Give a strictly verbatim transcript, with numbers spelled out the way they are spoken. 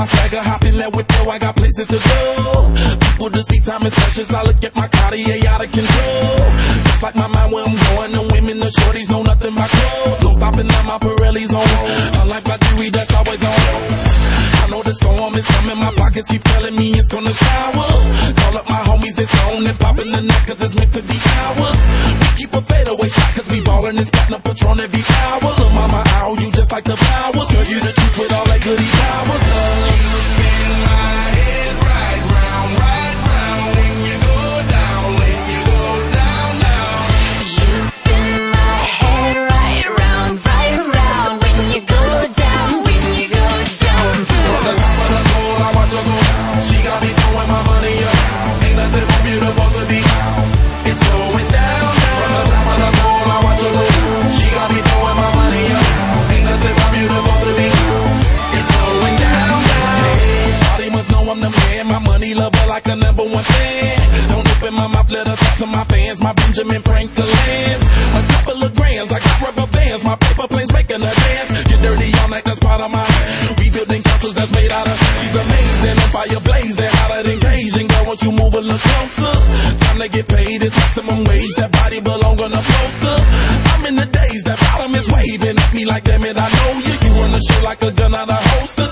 my swagger, hop in that whip, yo, I got places to go. People to see, time is precious. I look at my Cartier out of control. Just like my mind where I'm going, the women, the shorties know nothing but clothes. No stopping at my Pirelli's on. Unlike my jewelry, that's always on. I know the storm is coming, my pockets keep telling me it's gonna shower. Call up my homies, it's on and popping the neck cause it's meant to be ours. We keep a fadeaway shot cause we ballin' this platinum Patron every hour. Look mama, ow, you just like the flowers. Girl, you the truth with all that goody powers. You spin my head right round, right round when you go down, when you go down, down. You spin my head right round, right round when you go down, when you go down, down. From the top of the pole, I watch her go down. She got me throwing my money up. Ain't nothing more beautiful to be. It's going down, down. From the top of the pole, I watch her go down. She got me throwing my money up. Ain't nothing more beautiful to be. It's going down, down. Hey, shawty must know I'm the man. My money lover like a number one fan. Don't open my mouth, let her talk to my fans. My Benjamin Franklin's. A couple of grands, I got rubber bands. My paper planes making her dance. Get dirty all night, that's part of my. We building castles that's made out of. She's amazing, on fire blazing, hotter than Cajun. Girl, won't you move a little closer? Time to get paid, it's maximum wage. That body belong on a poster. I'm in the days, that bottom is waving at me like, damn it, I know you. You run the show like a gun out of holster.